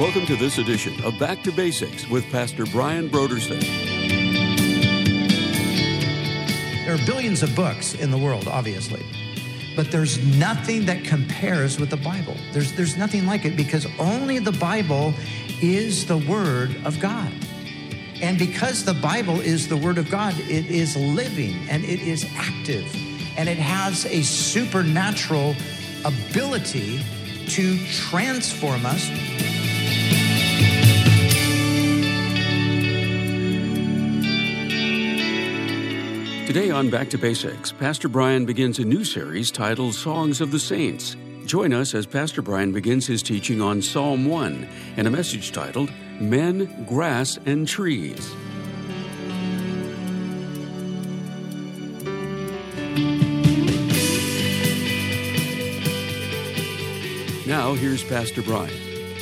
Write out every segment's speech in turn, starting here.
Welcome to this edition of Back to Basics with Pastor Brian Brodersen. There are billions of books in the world, obviously, but there's nothing that compares with the Bible. There's nothing like it, because only the Bible is the Word of God. And because the Bible is the Word of God, it is living and it is active, and it has a supernatural ability to transform us. Today on Back to Basics, Pastor Brian begins a new series titled Songs of the Saints. Join us as Pastor Brian begins his teaching on Psalm 1 and a message titled Men, Grass, and Trees. Now, here's Pastor Brian.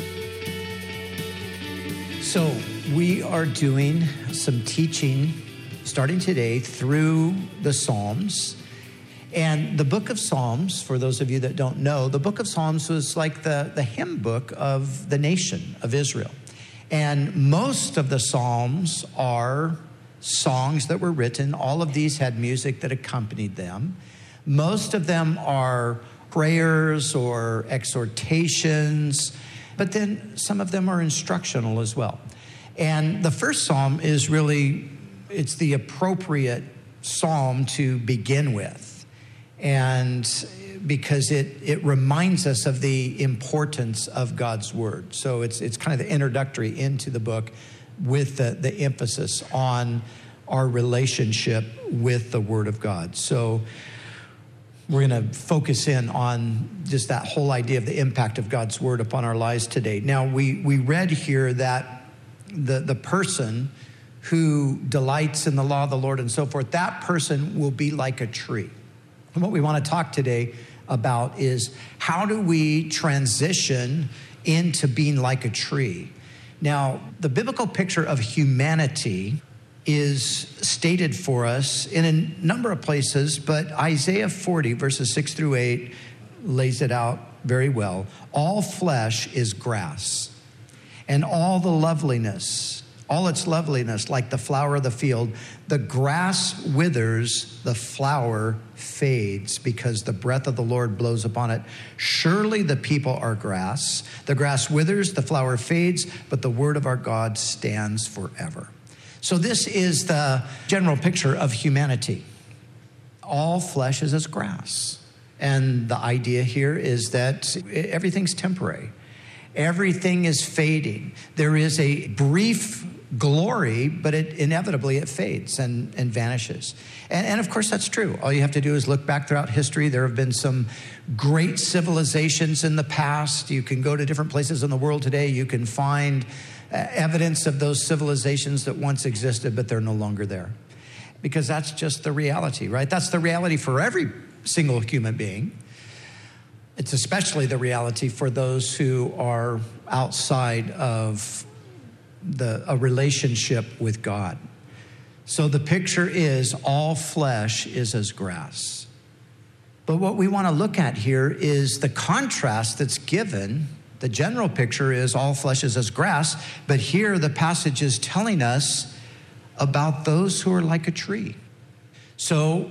So we are doing some teaching starting today through the Psalms. And the book of Psalms, for those of you that don't know, the book of Psalms was like the hymn book of the nation of Israel. And most of the Psalms are songs that were written. All of these had music that accompanied them. Most of them are prayers or exhortations, but then some of them are instructional as well. And the first psalm is really, it's the appropriate psalm to begin with. And because it reminds us of the importance of God's word. So it's kind of the introductory into the book with the emphasis on our relationship with the word of God. So we're going to focus in on just that whole idea of the impact of God's word upon our lives today. Now, we read here that the person who delights in the law of the Lord and so forth, that person will be like a tree. And what we want to talk today about is how do we transition into being like a tree? Now, the biblical picture of humanity is stated for us in a number of places, but Isaiah 40, verses 6 through 8, lays it out very well. All flesh is grass, and all its loveliness, like the flower of the field. The grass withers, the flower fades, because the breath of the Lord blows upon it. Surely the people are grass. The grass withers, the flower fades, but the word of our God stands forever. So this is the general picture of humanity. All flesh is as grass. And the idea here is that everything's temporary. Everything is fading. There is a brief glory, but inevitably it fades and vanishes. And of course, that's true. All you have to do is look back throughout history. There have been some great civilizations in the past. You can go to different places in the world today. You can find evidence of those civilizations that once existed, but they're no longer there. Because that's just the reality, right? That's the reality for every single human being. It's especially the reality for those who are outside of a relationship with God. So the picture is all flesh is as grass. But what we want to look at here is the contrast that's given. The general picture is all flesh is as grass, but here the passage is telling us about those who are like a tree. So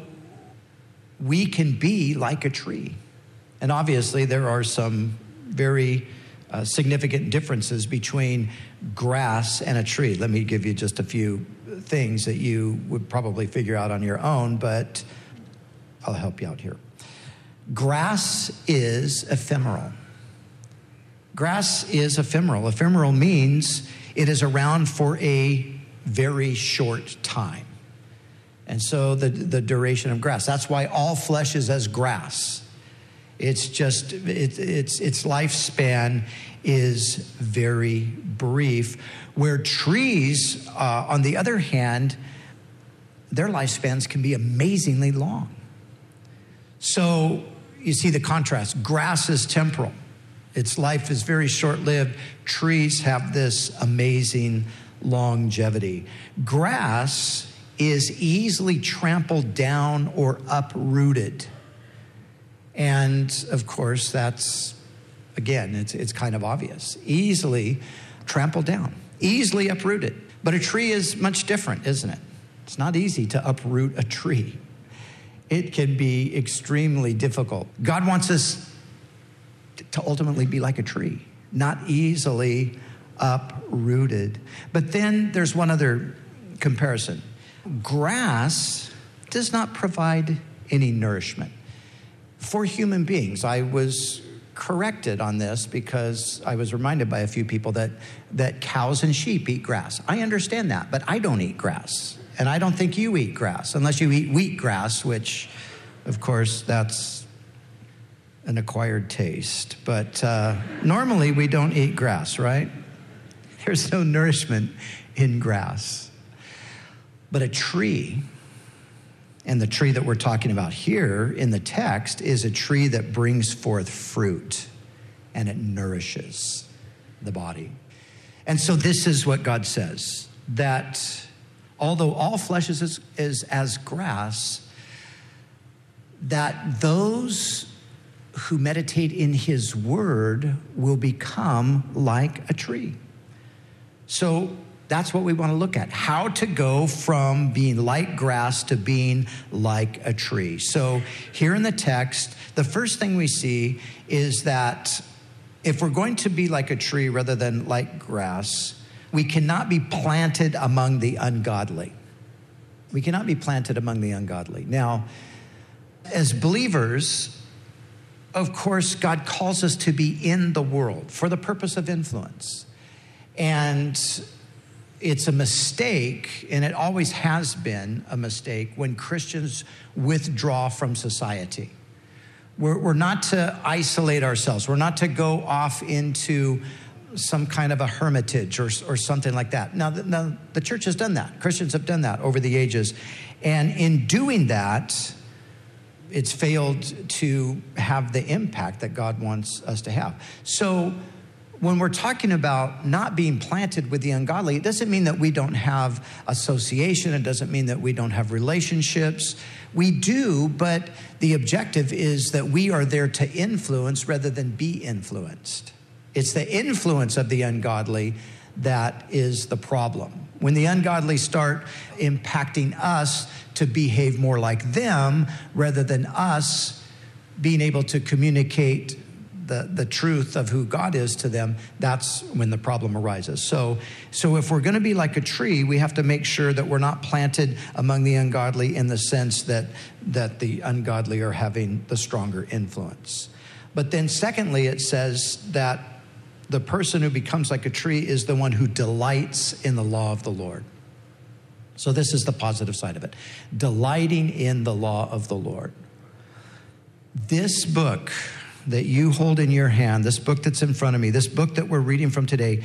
we can be like a tree. And obviously there are some very significant differences between grass and a tree. Let me give you just a few things that you would probably figure out on your own, but I'll help you out here. Grass is ephemeral. Grass is ephemeral. Ephemeral means it is around for a very short time. And so the duration of grass. That's why all flesh is as grass. It's just, its lifespan is very brief. Where trees, on the other hand, their lifespans can be amazingly long. So you see the contrast. Grass is temporal. Its life is very short-lived. Trees have this amazing longevity. Grass is easily trampled down or uprooted. And of course, that's again, it's kind of obvious. Easily trampled down, easily uprooted. But a tree is much different, isn't it? It's not easy to uproot a tree. It can be extremely difficult. God wants us to ultimately be like a tree, not easily uprooted. But then there's one other comparison. Grass does not provide any nourishment for human beings. I was corrected on this because I was reminded by a few people that cows and sheep eat grass. I understand that, but I don't eat grass. And I don't think you eat grass, unless you eat wheatgrass, which, of course, that's an acquired taste. But normally we don't eat grass, right? There's no nourishment in grass. But a tree, and the tree that we're talking about here in the text, is a tree that brings forth fruit, and it nourishes the body. And so this is what God says, that although all flesh is as grass, that those who meditate in his word will become like a tree. So that's what we want to look at, how to go from being like grass to being like a tree. So here in the text, the first thing we see is that if we're going to be like a tree rather than like grass, we cannot be planted among the ungodly. We cannot be planted among the ungodly. Now, as believers, of course, God calls us to be in the world for the purpose of influence. And it's a mistake, and it always has been a mistake, when Christians withdraw from society. We're not to isolate ourselves. We're not to go off into some kind of a hermitage or something like that. Now, the church has done that. Christians have done that over the ages. And in doing that, it's failed to have the impact that God wants us to have. So when we're talking about not being planted with the ungodly, it doesn't mean that we don't have association. It doesn't mean that we don't have relationships. We do, but the objective is that we are there to influence rather than be influenced. It's the influence of the ungodly that is the problem. When the ungodly start impacting us to behave more like them rather than us being able to communicate the truth of who God is to them, that's when the problem arises. So if we're going to be like a tree, we have to make sure that we're not planted among the ungodly in the sense that the ungodly are having the stronger influence. But then secondly, it says that the person who becomes like a tree is the one who delights in the law of the Lord. So this is the positive side of it. Delighting in the law of the Lord. This book that you hold in your hand, this book that's in front of me, this book that we're reading from today,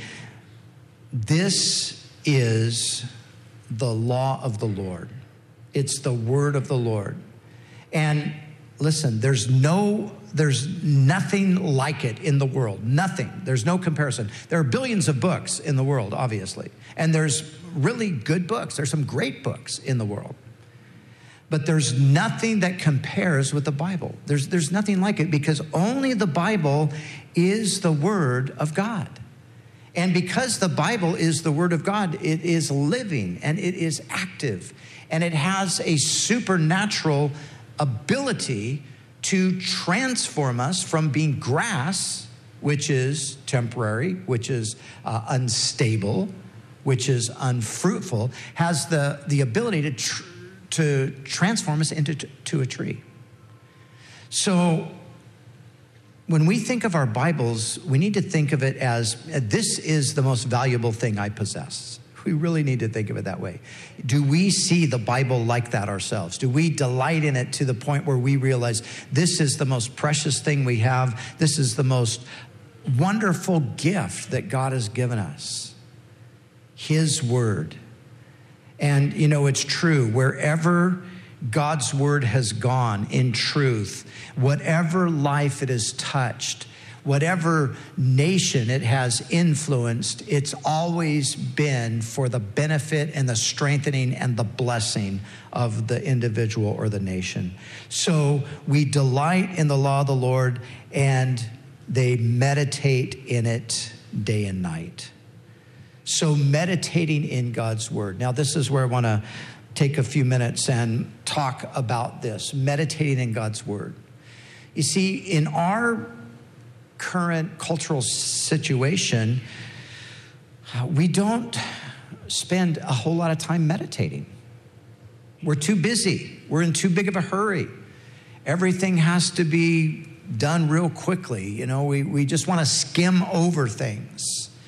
this is the law of the Lord. It's the word of the Lord. And listen, there's nothing like it in the world. Nothing. There's no comparison. There are billions of books in the world, obviously. And there's really good books. There's some great books in the world. But there's nothing that compares with the Bible. There's nothing like it, because only the Bible is the word of God. And because the Bible is the word of God, it is living and it is active. And it has a supernatural ability to transform us from being grass, which is temporary, which is unstable, which is unfruitful, has the ability to transform us into a tree. So when we think of our Bibles, we need to think of it as, this is the most valuable thing I possess. We really need to think of it that way. Do we see the Bible like that ourselves? Do we delight in it to the point where we realize this is the most precious thing we have? This is the most wonderful gift that God has given us. His word. And, it's true. Wherever God's word has gone in truth, whatever life it has touched, whatever nation it has influenced, it's always been for the benefit and the strengthening and the blessing of the individual or the nation. So we delight in the law of the Lord, and they meditate in it day and night. So meditating in God's word. Now, this is where I want to take a few minutes and talk about this, meditating in God's word. You see, in our current cultural situation, we don't spend a whole lot of time meditating. We're too busy. We're in too big of a hurry. Everything has to be done real quickly. You know, we just want to skim over things.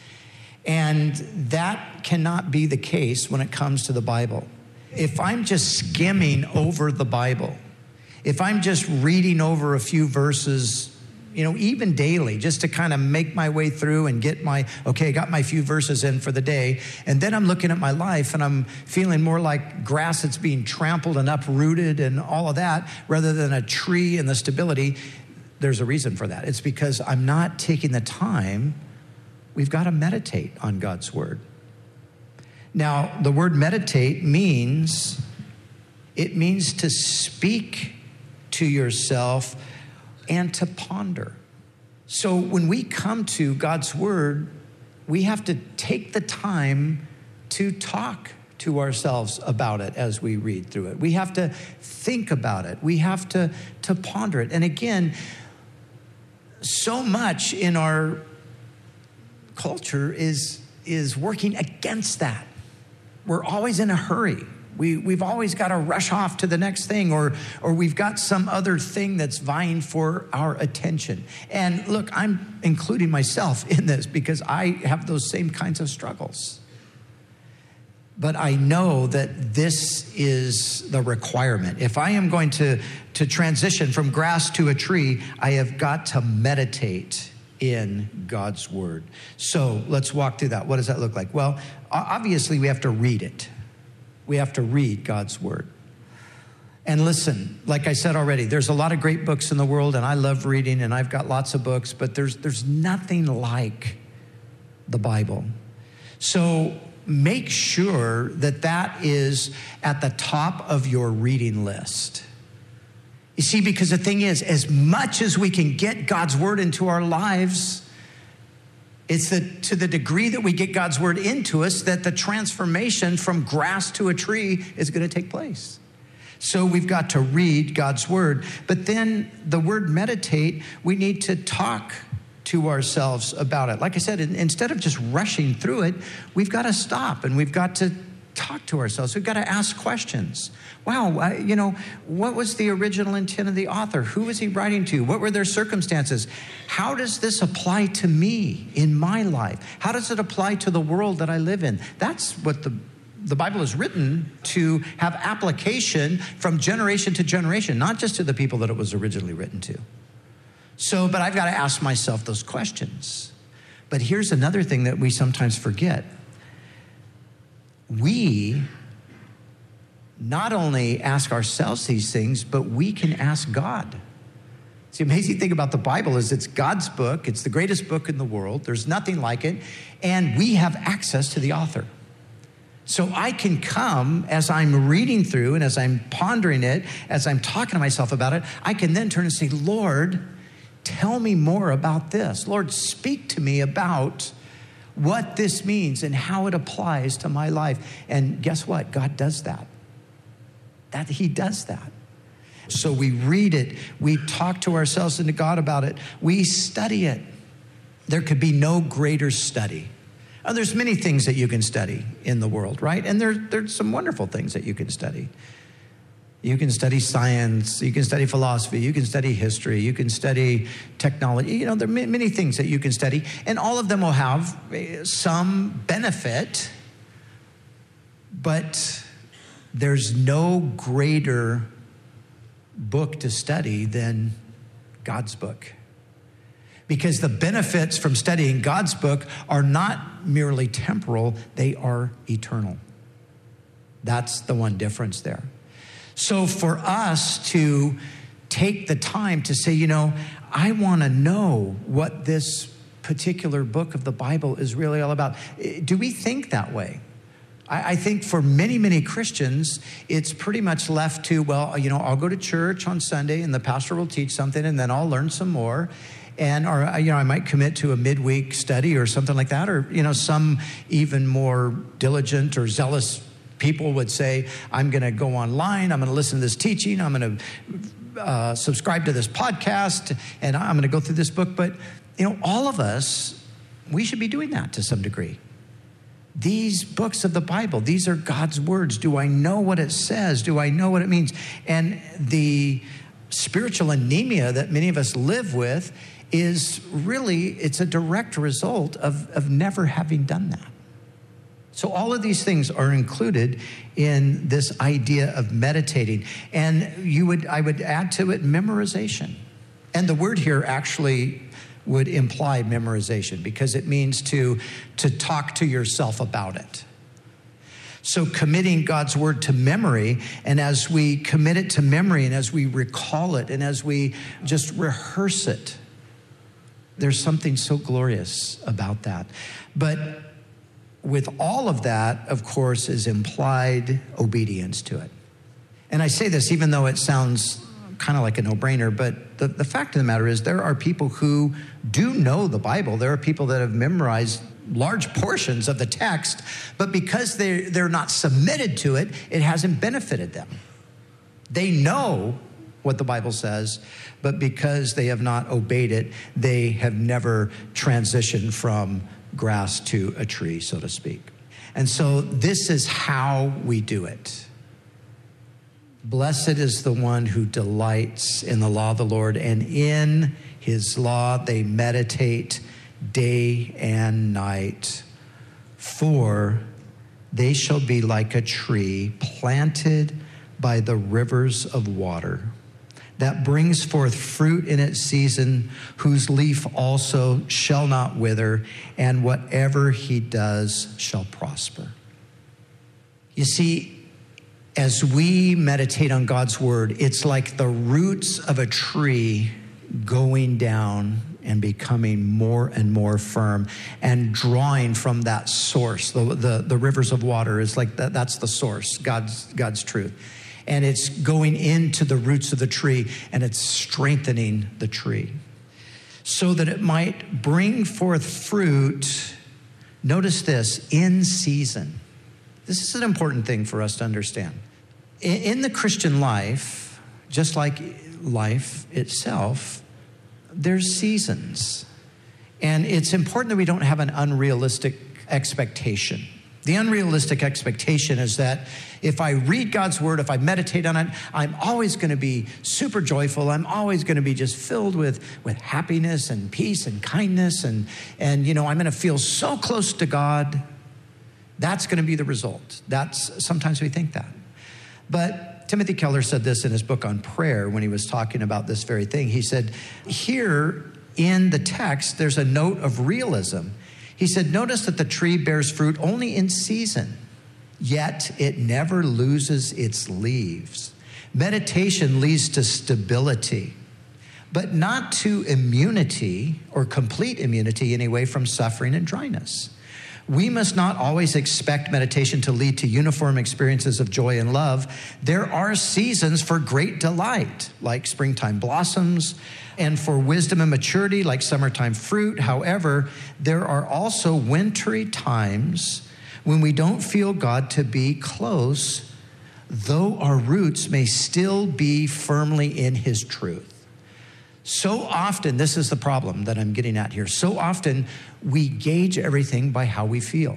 And that cannot be the case when it comes to the Bible. If I'm just skimming over the Bible, if I'm just reading over a few verses, you know, even daily, just to kind of make my way through and get got my few verses in for the day. And then I'm looking at my life and I'm feeling more like grass that's being trampled and uprooted and all of that, rather than a tree and the stability. There's a reason for that. It's because I'm not taking the time. We've got to meditate on God's word. Now, the word meditate means to speak to yourself and to ponder. So when we come to God's word, we have to take the time to talk to ourselves about it as we read through it. We have to think about it. We have to ponder it. And again, so much in our culture is working against that. We're always in a hurry. We've always got to rush off to the next thing, or we've got some other thing that's vying for our attention. And look, I'm including myself in this because I have those same kinds of struggles. But I know that this is the requirement. If I am going to transition from grass to a tree, I have got to meditate in God's word. So let's walk through that. What does that look like? Well, obviously we have to read it. We have to read God's word. And listen, like I said already, there's a lot of great books in the world, and I love reading, and I've got lots of books, but there's nothing like the Bible. So make sure that is at the top of your reading list. You see, because the thing is, as much as we can get God's word into our lives, it's to the degree that we get God's word into us that the transformation from grass to a tree is going to take place. So we've got to read God's word. But then the word meditate, we need to talk to ourselves about it. Like I said, instead of just rushing through it, we've got to stop and we've got to talk to ourselves. We've got to ask questions. Wow, what was the original intent of the author? Who was he writing to? What were their circumstances? How does this apply to me in my life? How does it apply to the world that I live in? That's what the Bible is written to have application from generation to generation, not just to the people that it was originally written to. So, but I've got to ask myself those questions. But here's another thing that we sometimes forget. We not only ask ourselves these things, but we can ask God. The amazing thing about the Bible is it's God's book. It's the greatest book in the world. There's nothing like it. And we have access to the author. So I can come as I'm reading through and as I'm pondering it, as I'm talking to myself about it, I can then turn and say, Lord, tell me more about this. Lord, speak to me about what this means and how it applies to my life. And guess what? God does that. He does that. So we read it. We talk to ourselves and to God about it. We study it. There could be no greater study. There's many things that you can study in the world, right? And there's some wonderful things that you can study. You can study science, you can study philosophy, you can study history, you can study technology. You know, there are many things that you can study, and all of them will have some benefit, but there's no greater book to study than God's book. Because the benefits from studying God's book are not merely temporal, they are eternal. That's the one difference there. So for us to take the time to say, I want to know what this particular book of the Bible is really all about. Do we think that way? I think for many, many Christians, it's pretty much left to, I'll go to church on Sunday and the pastor will teach something and then I'll learn some more. And, or, I might commit to a midweek study or something like that. Or, some even more diligent or zealous people would say, I'm going to go online, I'm going to listen to this teaching, I'm going to subscribe to this podcast, and I'm going to go through this book. But, all of us, we should be doing that to some degree. These books of the Bible, these are God's words. Do I know what it says? Do I know what it means? And the spiritual anemia that many of us live with is really, it's a direct result of never having done that. So all of these things are included in this idea of meditating. And I would add to it memorization. And the word here actually would imply memorization because it means to talk to yourself about it. So committing God's word to memory, and as we commit it to memory, and as we recall it, and as we just rehearse it, there's something so glorious about that. But with all of that, of course, is implied obedience to it. And I say this even though it sounds kind of like a no-brainer, but the fact of the matter is there are people who do know the Bible. There are people that have memorized large portions of the text, but because they're not submitted to it, it hasn't benefited them. They know what the Bible says, but because they have not obeyed it, they have never transitioned from grass to a tree, so to speak. And so this is how we do it. Blessed is the one who delights in the law of the Lord, and in his law they meditate day and night. For they shall be like a tree planted by the rivers of water, that brings forth fruit in its season, whose leaf also shall not wither, and whatever he does shall prosper. You see, as we meditate on God's word, it's like the roots of a tree going down and becoming more and more firm and drawing from that source. The rivers of water is like that's the source, God's truth. And it's going into the roots of the tree and it's strengthening the tree so that it might bring forth fruit. Notice this, in season. This is an important thing for us to understand. In the Christian life, just like life itself, there's seasons. And it's important that we don't have an unrealistic expectation. The unrealistic expectation is that if I read God's word, if I meditate on it, I'm always going to be super joyful. I'm always going to be just filled with happiness and peace and kindness. And I'm going to feel so close to God. That's going to be the result. Sometimes we think that. But Timothy Keller said this in his book on prayer when he was talking about this very thing. He said, here in the text, there's a note of realism. He said, notice that the tree bears fruit only in season, yet it never loses its leaves. Meditation leads to stability, but not to immunity, or complete immunity anyway, from suffering and dryness. We must not always expect meditation to lead to uniform experiences of joy and love. There are seasons for great delight, like springtime blossoms, and for wisdom and maturity, like summertime fruit. However, there are also wintry times when we don't feel God to be close, though our roots may still be firmly in his truth. So often, this is the problem that I'm getting at here. So often, we gauge everything by how we feel.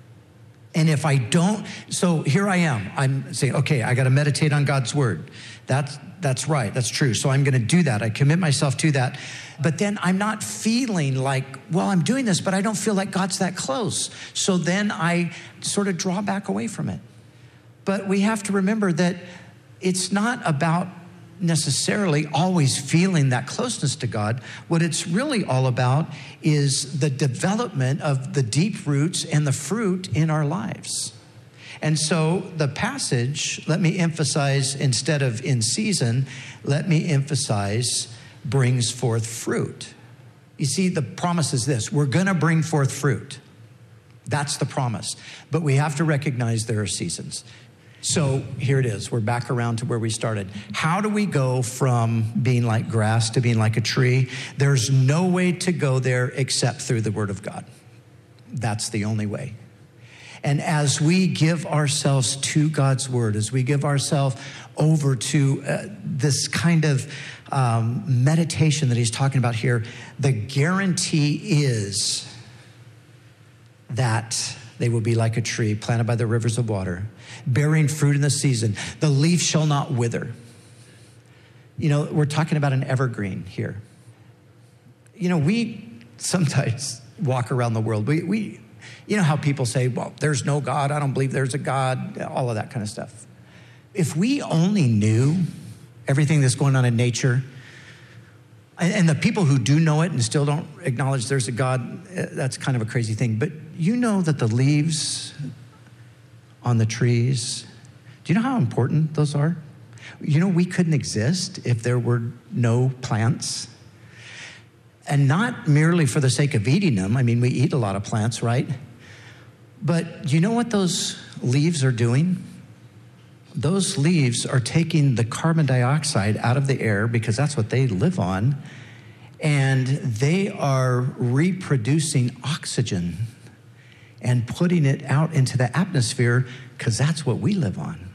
And if I don't, so here I am. I'm saying, okay, I got to meditate on God's word. That's right. That's true. So I'm going to do that. I commit myself to that. But then I'm not feeling like, well, I'm doing this, but I don't feel like God's that close. So then I sort of draw back away from it. But we have to remember that it's not about necessarily always feeling that closeness to God. What it's really all about is the development of the deep roots and the fruit in our lives. And so the passage, let me emphasize, instead of in season, let me emphasize brings forth fruit. You see, the promise is this: we're going to bring forth fruit. That's the promise. But we have to recognize there are seasons. So here it is. We're back around to where we started. How do we go from being like grass to being like a tree? There's no way to go there except through the Word of God. That's the only way. And as we give ourselves to God's Word, as we give ourselves over to this kind of meditation that he's talking about here, the guarantee is that they will be like a tree planted by the rivers of water, bearing fruit in the season. The leaf shall not wither. You know, we're talking about an evergreen here. You know, we sometimes walk around the world. We you know how people say, well, there's no God. I don't believe there's a God, all of that kind of stuff. If we only knew everything that's going on in nature, and the people who do know it and still don't acknowledge there's a God, that's kind of a crazy thing. But you know that the leaves on the trees, do you know how important those are? You know, we couldn't exist if there were no plants. And not merely for the sake of eating them. I mean, we eat a lot of plants, right? But you know what those leaves are doing? Those leaves are taking the carbon dioxide out of the air because that's what they live on. And they are reproducing oxygen and putting it out into the atmosphere because that's what we live on.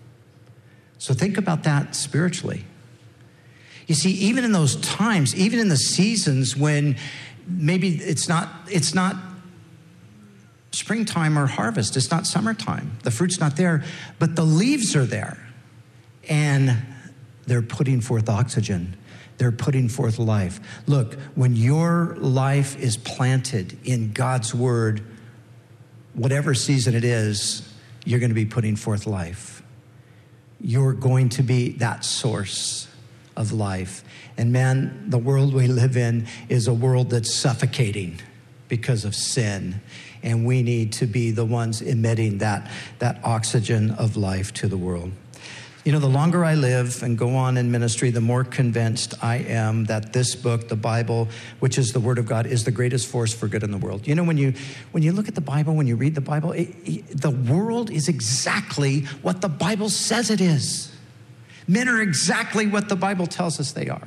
So think about that spiritually. You see, even in those times, even in the seasons when maybe it's not springtime or harvest, it's not summertime, the fruit's not there, but the leaves are there, and they're putting forth oxygen. They're putting forth life. Look, when your life is planted in God's word, whatever season it is, you're going to be putting forth life. You're going to be that source of life. And man, the world we live in is a world that's suffocating because of sin. And we need to be the ones emitting that oxygen of life to the world. You know, the longer I live and go on in ministry, the more convinced I am that this book, the Bible, which is the Word of God, is the greatest force for good in the world. You know, when you look at the Bible, when you read the Bible, the world is exactly what the Bible says it is. Men are exactly what the Bible tells us they are.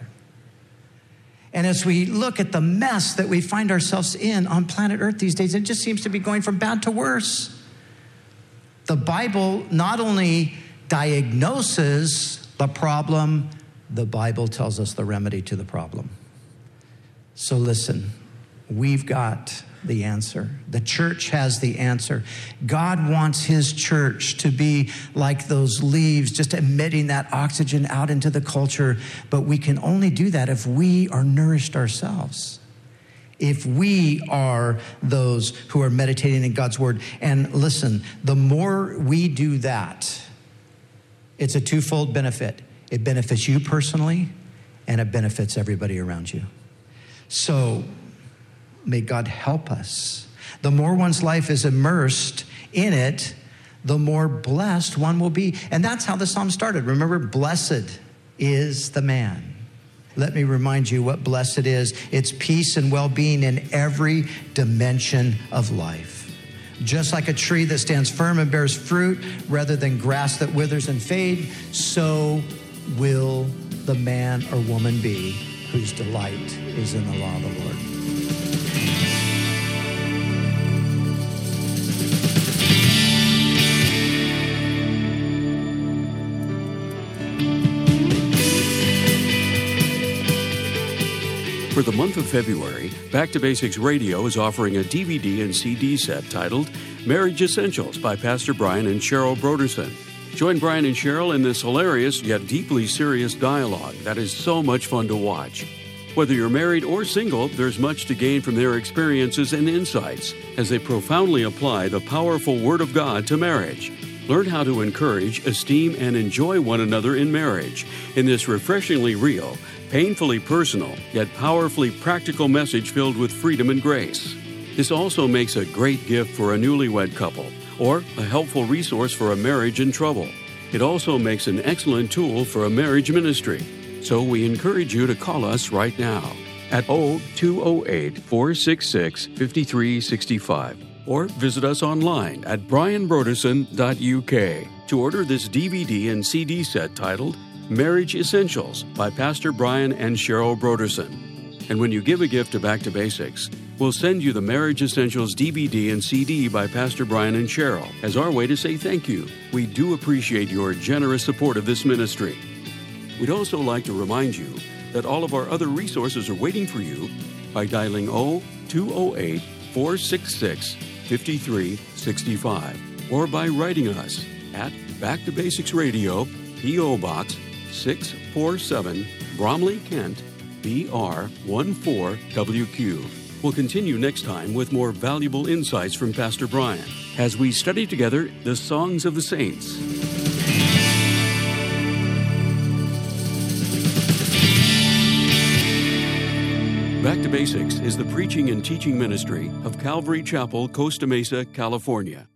And as we look at the mess that we find ourselves in on planet Earth these days, it just seems to be going from bad to worse. The Bible not only diagnoses the problem, the Bible tells us the remedy to the problem. So listen, we've got the answer. The church has the answer. God wants his church to be like those leaves, just emitting that oxygen out into the culture. But we can only do that if we are nourished ourselves. If we are those who are meditating in God's word. And listen, the more we do that, it's a twofold benefit. It benefits you personally, and it benefits everybody around you. So may God help us. The more one's life is immersed in it, the more blessed one will be. And that's how the psalm started. Remember, blessed is the man. Let me remind you what blessed is. It's peace and well-being in every dimension of life. Just like a tree that stands firm and bears fruit rather than grass that withers and fades, so will the man or woman be whose delight is in the law of the Lord. For the month of February, Back to Basics Radio is offering a DVD and CD set titled Marriage Essentials by Pastor Brian and Cheryl Broderson. Join Brian and Cheryl in this hilarious yet deeply serious dialogue that is so much fun to watch. Whether you're married or single, there's much to gain from their experiences and insights as they profoundly apply the powerful Word of God to marriage. Learn how to encourage, esteem, and enjoy one another in marriage in this refreshingly real, painfully personal, yet powerfully practical message filled with freedom and grace. This also makes a great gift for a newlywed couple or a helpful resource for a marriage in trouble. It also makes an excellent tool for a marriage ministry. So we encourage you to call us right now at 0208-466-5365. or visit us online at brianbroderson.uk to order this DVD and CD set titled Marriage Essentials by Pastor Brian and Cheryl Broderson. And when you give a gift to Back to Basics, we'll send you the Marriage Essentials DVD and CD by Pastor Brian and Cheryl as our way to say thank you. We do appreciate your generous support of this ministry. We'd also like to remind you that all of our other resources are waiting for you by dialing 0208-466-5365 or by writing us at Back to Basics Radio, P.O. Box 647, Bromley, Kent, BR 14WQ. We'll continue next time with more valuable insights from Pastor Brian as we study together the Songs of the Saints. Back to Basics is the preaching and teaching ministry of Calvary Chapel, Costa Mesa, California.